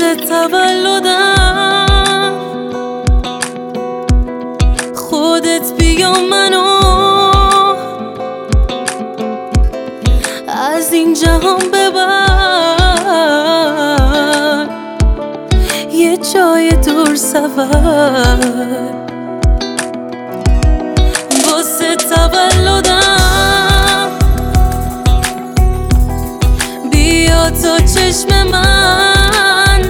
واسه تولدم خودت بیا منو از این جهان ببر یه جای دور سفر. واسه تولدم بیا تا چشم من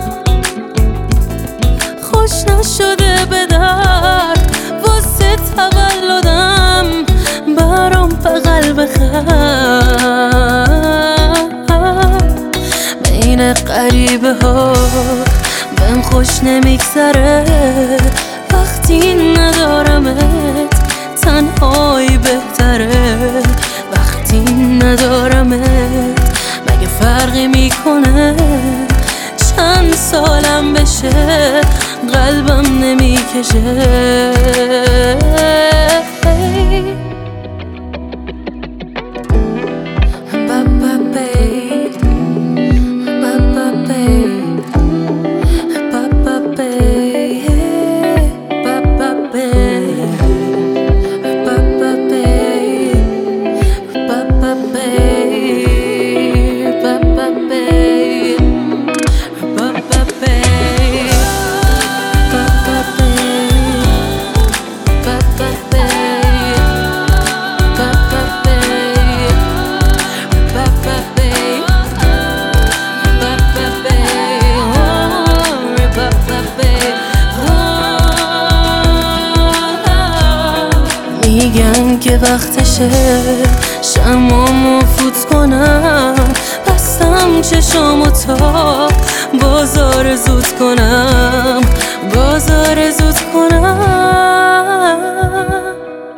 خوش نشده به درد. واسه تولدم برام بغل بخر. بین غریبه ها بهم خوش نمیگذره وقتی ندارمت. تنهایی بهتره وقتی ندارمت. مگه فرقی میکنه چند سالم بشه قلبم نمیکشه. میگن که وقتشه شمامو فوت کنم. بستم چشامو تا بازار زود کنم. بازار زود کنم.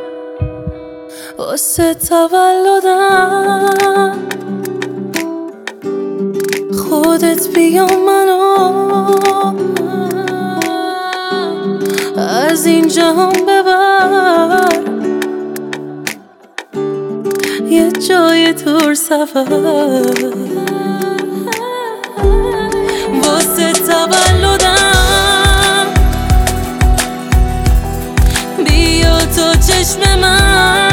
واسه تولدم خودت بیا منو از این جهان ببر یه جای دور سفر. واسه تولدم بیا تا چشم من